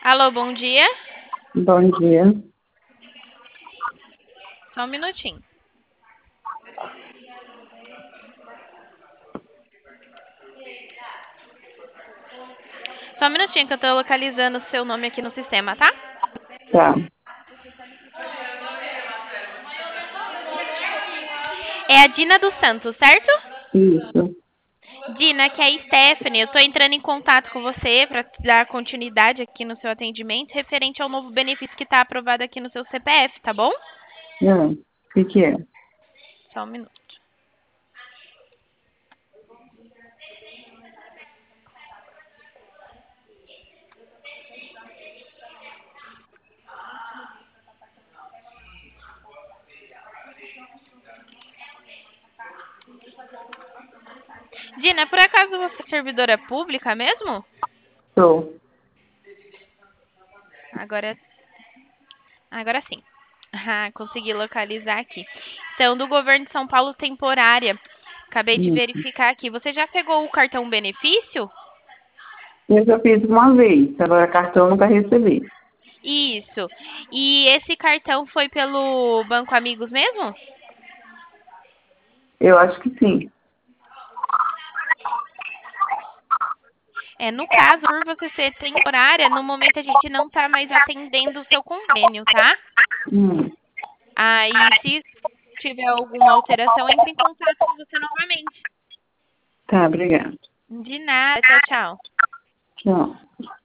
Alô, bom dia. Bom dia. Só um minutinho. Só um minutinho que eu tô localizando o seu nome aqui no sistema, tá? Tá. É a Dina dos Santos, certo? Isso. Dina, aqui é a Stephanie. Eu tô entrando em contato com você para dar continuidade aqui no seu atendimento referente ao novo benefício que tá aprovado aqui no seu CPF, tá bom? Não. O que que é? Só um minuto. Dina, por acaso você é servidora pública mesmo? Sou. Agora, agora sim. Ah, consegui localizar aqui. Então, do governo de São Paulo temporária. Acabei de Isso. verificar aqui. Você já pegou o cartão benefício? Eu já fiz uma vez, agora cartão nunca recebi. Isso. E esse cartão foi pelo Banco Amigos mesmo? Eu acho que sim. É, no caso, por você ser temporária, no momento a gente não está mais atendendo o seu convênio, tá? Hum. Aí, se tiver alguma alteração, entre em contato com você novamente. Tá, obrigada. De nada. Tchau, tchau. Tchau.